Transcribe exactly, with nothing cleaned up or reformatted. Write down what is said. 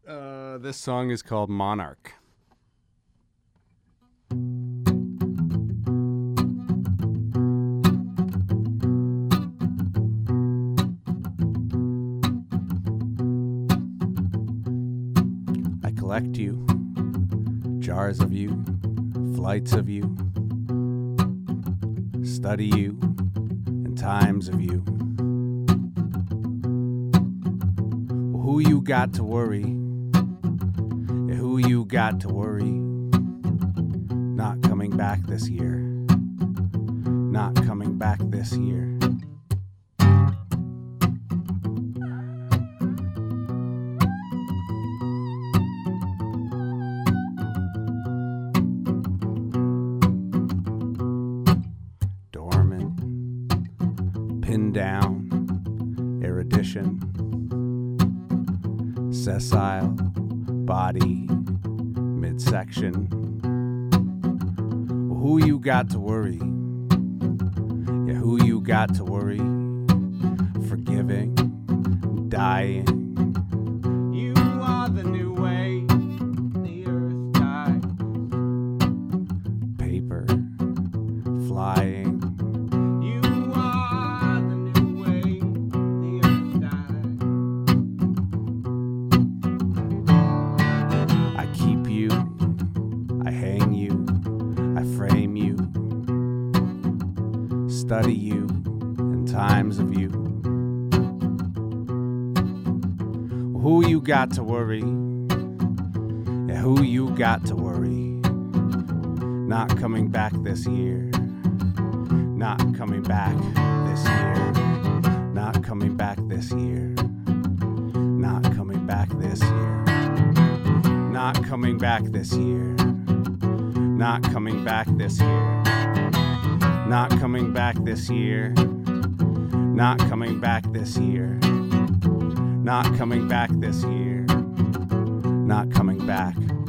Uh, this song is called Monarch. I collect you, jars of you, flights of you, study you, and times of you. Who you got to worry? Yeah, who you got to worry? Not coming back this year. Not coming back this year. Dormant, pinned down, erudition. Sessile, body, midsection. Who you got to worry? Yeah, who you got to worry? Forgiving, dying. You are the new way the earth dies. Paper, flying. You are the new way the earth dies. I keep you, I hang you, I frame you, study you, and times of you. Who you got to worry? Yeah, who you got to worry? Not coming back this year. Not coming back this year. Not coming back this year. Not coming back this year. Not coming back this year. Not coming back this year. Not coming back this year. Not coming back this year. Not coming back this year. Not coming back.